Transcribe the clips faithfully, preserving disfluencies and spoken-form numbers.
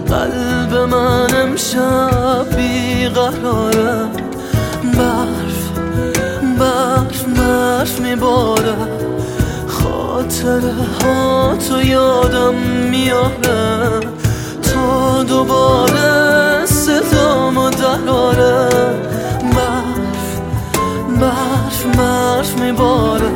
قلب من امشب بیقراره، برف برف برف میباره، خاطره ها تو یادم میاره تا دوباره صدامو دراره. برف برف برف میباره،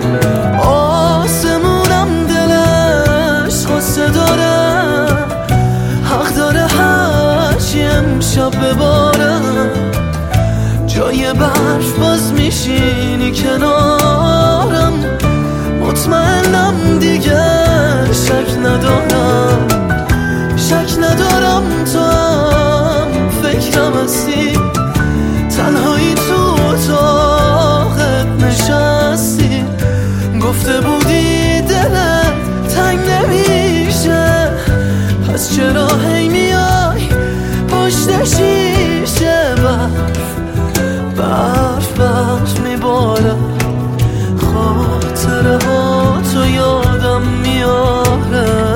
آسمونم دلش غصه داره، حق داره هرچی امشب بباره. جای برف باز میشینی کنارم، مطمئنم دیگه شک ندارم، شک ندارم تو هم فکرم هستی، تنهایی تو اتاقت نشستی. گفته بودی دلت تنگ نمیشه، پس چرا هی میای پشت شیشه؟ برف برف برف میباره، خاطره ها تو یادم میاره.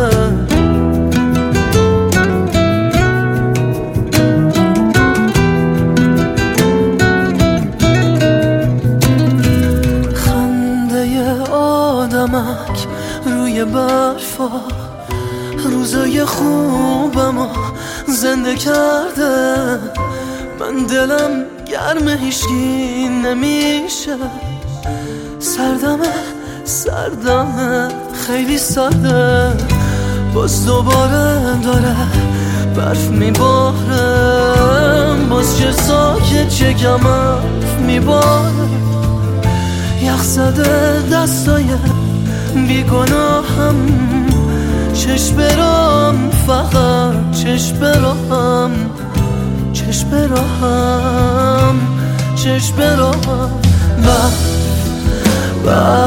خنده آدمک روی برفا روزای خوبمو زنده کرده. من دلم گرم هیچکی نمیشه، سردمه سردمه خیلی سرده. باز دوباره داره برف میباره، باز چه ساکت چه کم حرف میباره. یخ زده دستای بیگناهم، چشم برام فقط چشم برام، چشم برام چشم برام. برف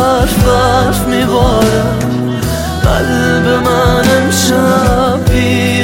برف برف میباره، قلب من امشب